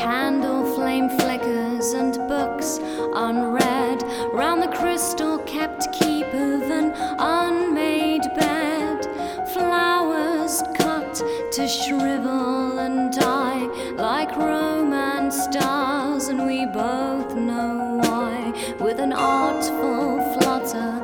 Candle flame flickers and books unread round the crystal kept keep of an unmade bed. Flowers cut to shrivel and die like romance stars, and we both